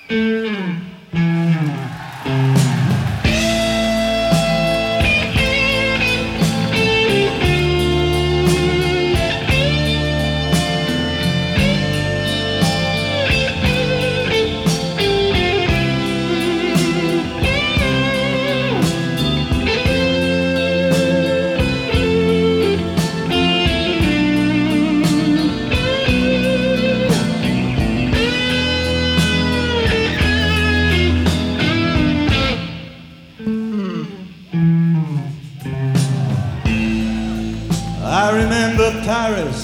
I remember Paris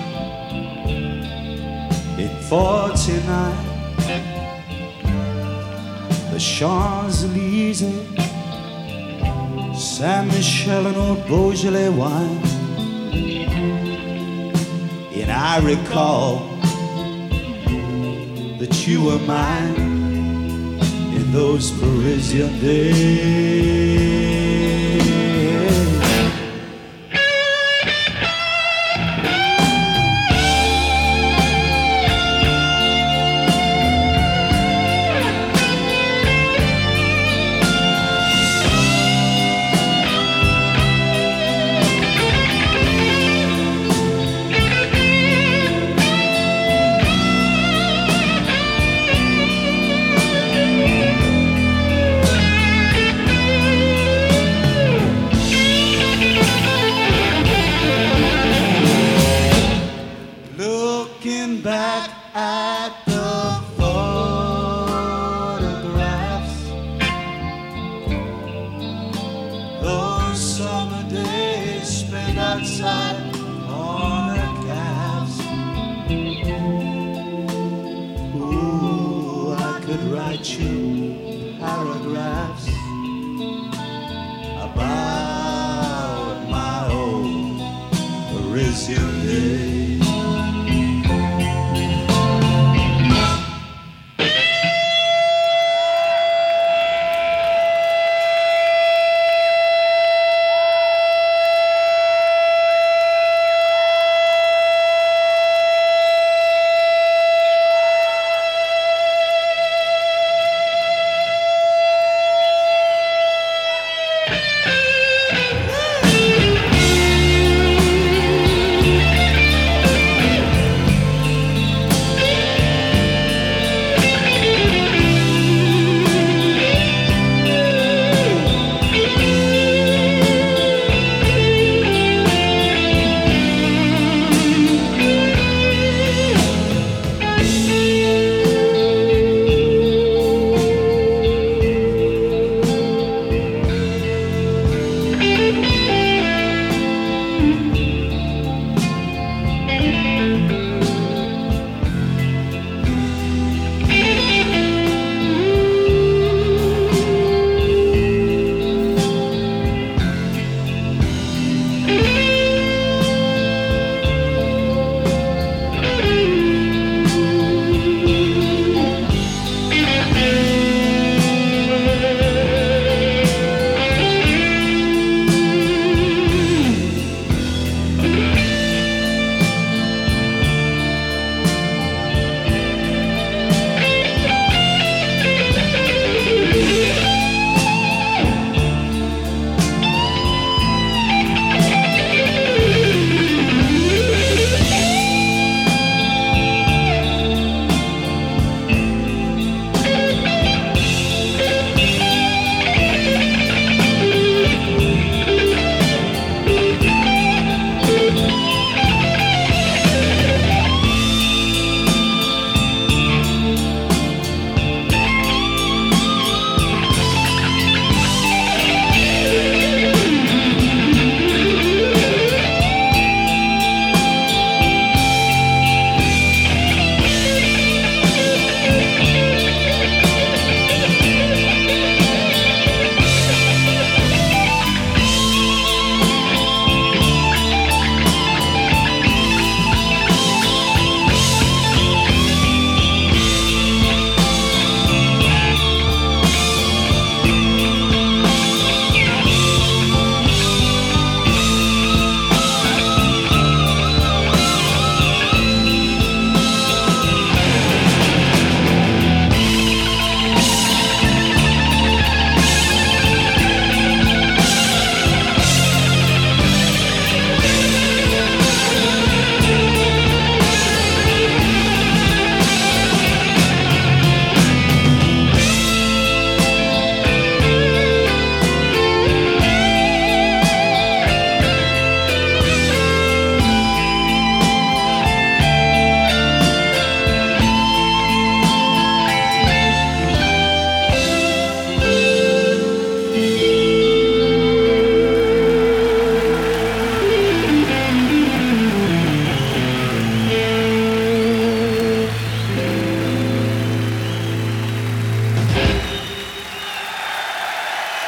in '49, the Champs-Élysées, Saint-Michel and old Beaujolais wine. And I recall that you were mine in those Parisian days. Looking back at the photographs, those summer days spent outside on the calves. Ooh, I could write you paragraphs about my old Parisian days.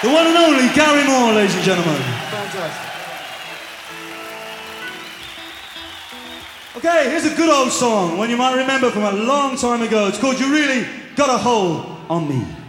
The one and only Gary Moore, ladies and gentlemen. Fantastic. Okay, here's a good old song, one you might remember from a long time ago. It's called You Really Got a Hold on Me.